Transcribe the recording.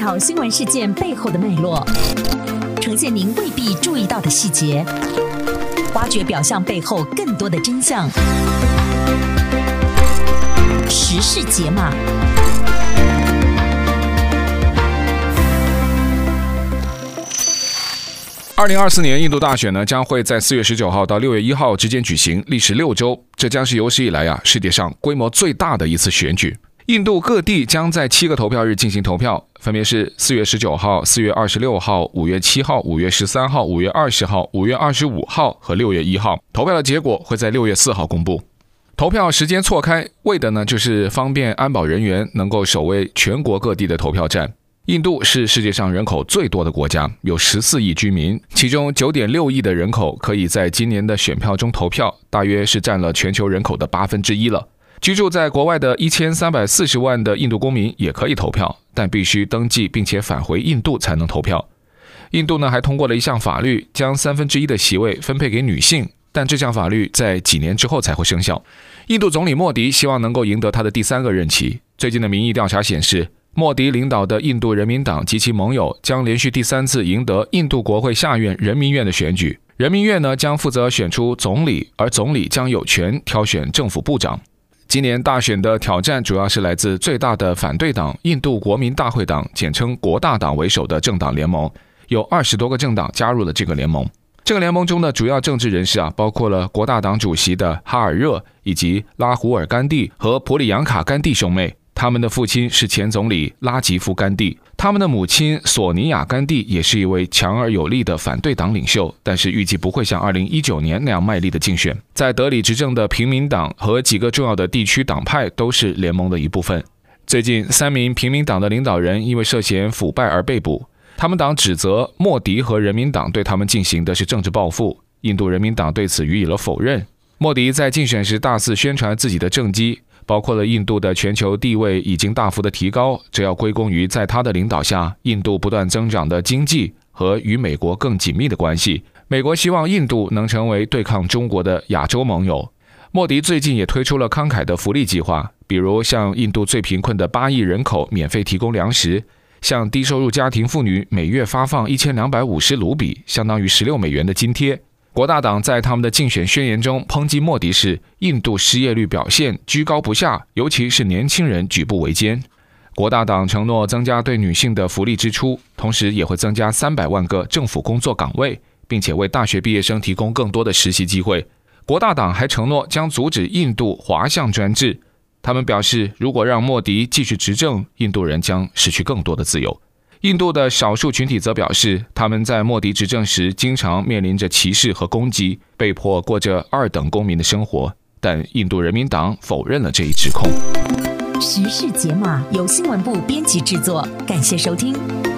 条新闻事件背后的脉络，呈现您未必注意到的细节，挖掘表象背后更多的真相。时事解码。 2024年印度大选呢，将会在4月19号到6月1号之间举行，历时6周。这将是有史以来世界上规模最大的一次选举。印度各地将在7个投票日进行投票，分别是4月19号、4月26号、5月7号、5月13号、5月20号、5月25号和6月1号。投票的结果会在6月4号公布。投票时间错开，为的呢就是方便安保人员能够守卫全国各地的投票站。印度是世界上人口最多的国家，有14亿居民，其中 9.6 亿的人口可以在今年的选票中投票，大约是占了全球人口的1/8了。居住在国外的1340万的印度公民也可以投票，但必须登记并且返回印度才能投票。印度呢还通过了一项法律，将1/3的席位分配给女性，但这项法律在几年之后才会生效。印度总理莫迪希望能够赢得他的第3个任期。最近的民意调查显示，莫迪领导的印度人民党及其盟友将连续第3次赢得印度国会下院人民院的选举。人民院呢将负责选出总理，而总理将有权挑选政府部长。今年大选的挑战主要是来自最大的反对党印度国民大会党，简称国大党为首的政党联盟，有20多个政党加入了这个联盟。这个联盟中的主要政治人士包括了国大党主席的哈尔热，以及拉胡尔甘地和普里扬卡甘地兄妹。他们的父亲是前总理拉吉夫甘地，他们的母亲索尼娅甘地也是一位强而有力的反对党领袖，但是预计不会像2019年那样卖力的竞选。在德里执政的平民党和几个重要的地区党派都是联盟的一部分。最近3名平民党的领导人因为涉嫌腐败而被捕，他们党指责莫迪和人民党对他们进行的是政治报复，印度人民党对此予以了否认。莫迪在竞选时大肆宣传自己的政绩，包括了印度的全球地位已经大幅的提高，这要归功于在他的领导下，印度不断增长的经济和与美国更紧密的关系。美国希望印度能成为对抗中国的亚洲盟友。莫迪最近也推出了慷慨的福利计划，比如向印度最贫困的8亿人口免费提供粮食，向低收入家庭妇女每月发放1250卢比，相当于16美元的津贴。国大党在他们的竞选宣言中抨击莫迪是印度失业率表现居高不下，尤其是年轻人举步维艰。国大党承诺增加对女性的福利支出，同时也会增加300万个政府工作岗位，并且为大学毕业生提供更多的实习机会。国大党还承诺将阻止印度华项专制。他们表示，如果让莫迪继续执政，印度人将失去更多的自由。印度的少数群体则表示，他们在莫迪执政时经常面临着歧视和攻击，被迫过着2等公民的生活，但印度人民党否认了这一指控。 时事解码由新闻部编辑制作，感谢收听。